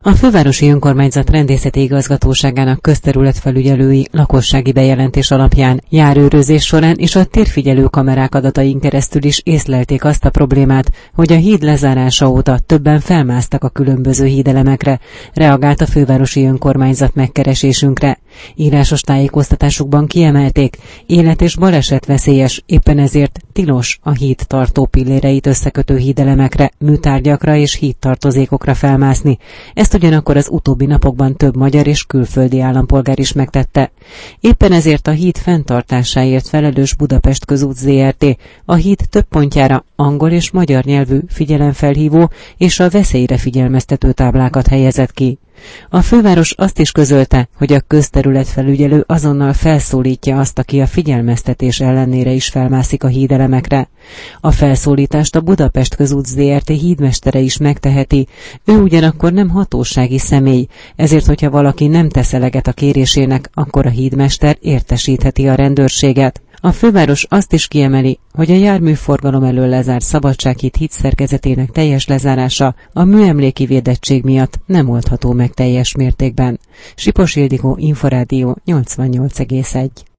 A fővárosi önkormányzat rendészeti igazgatóságának közterületfelügyelői lakossági bejelentés alapján járőrözés során és a térfigyelő kamerák adatain keresztül is észlelték azt a problémát, hogy a híd lezárása óta többen felmásztak a különböző hídelemekre, reagált a fővárosi önkormányzat megkeresésünkre. Írásos tájékoztatásukban kiemelték, élet- és balesetveszélyes, éppen ezért tilos a híd tartó pilléreit összekötő hídelemekre, műtárgyakra és hídtartozékokra felmászni. Ezt ugyanakkor az utóbbi napokban több magyar és külföldi állampolgár is megtette. Éppen ezért a híd fenntartásáért felelős Budapest Közút Zrt. A híd több pontjára angol és magyar nyelvű figyelemfelhívó és a veszélyre figyelmeztető táblákat helyezett ki. A főváros azt is közölte, hogy a közterületfelügyelő azonnal felszólítja azt, aki a figyelmeztetés ellenére is felmászik a hídelemekre. A felszólítást a Budapest Közút Zrt. Hídmestere is megteheti, ő ugyanakkor nem hatósági személy, ezért hogyha valaki nem tesz eleget a kérésének, akkor a hídmester értesítheti a rendőrséget. A főváros azt is kiemeli, hogy a járműforgalom elől lezárt Szabadsághíd hídszerkezetének teljes lezárása a műemléki védettség miatt nem oldható meg teljes mértékben. Sipos Ildikó, Inforádió 88,1.